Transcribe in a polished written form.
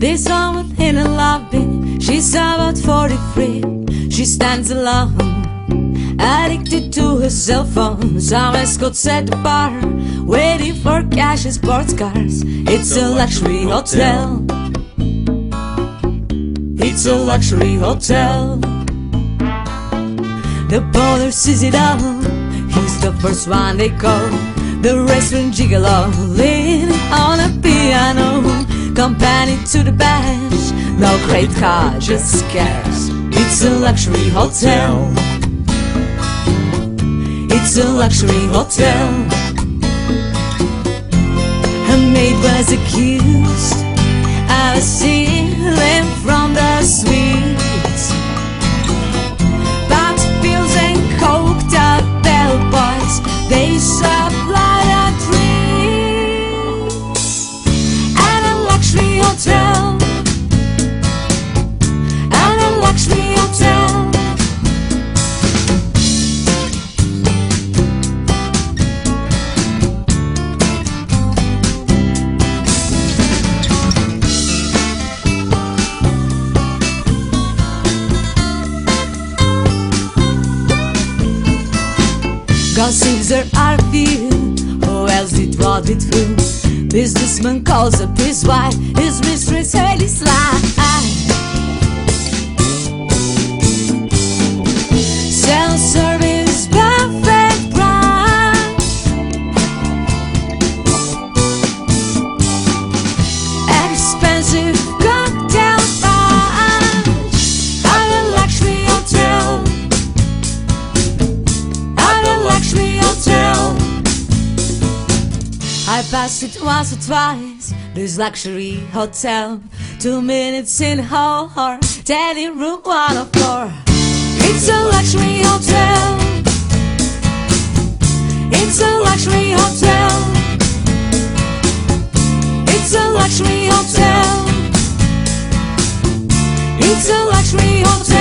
This woman in a lobby, she's about 43. She stands alone, addicted to her cell phone. Some escorts at the bar, waiting for cash and sports cars. It's a luxury hotel. It's a luxury hotel. The bowler sees it all. He's the first one they call. The restaurant gigolo, leaning on a piano. Company to the bench, no credit card, just cash. It's a luxury hotel. It's a luxury hotel. Her maid was accused of stealing from the suites. But pills and coked up bellboys, they supply the trees. And a luxury hotel. And a luxury hotel. Gossips are few. Who else did what it through? Businessman calls up his wife, his mistress had his life. Self-service buffet brunch, expensive cocktail punch. At a luxury hotel. Luxury hotel. I passed it once or twice, this luxury hotel. 2 minutes in hall, teddy room 104. It's a luxury hotel. It's a luxury hotel. It's a luxury hotel. It's a luxury hotel.